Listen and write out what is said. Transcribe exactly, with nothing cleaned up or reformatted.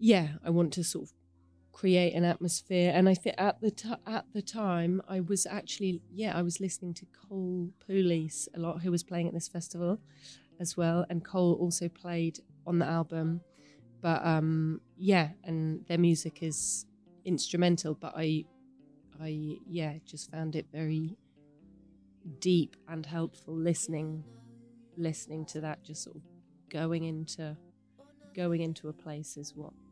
yeah, I want to sort of create an atmosphere. And I think at the t- at the time I was actually yeah I was listening to Cole Police a lot, who was playing at this festival as well, and Cole also played on the album. But um yeah, and their music is instrumental, but I I yeah just found it very deep and helpful listening listening to that, just sort of going into going into a place is what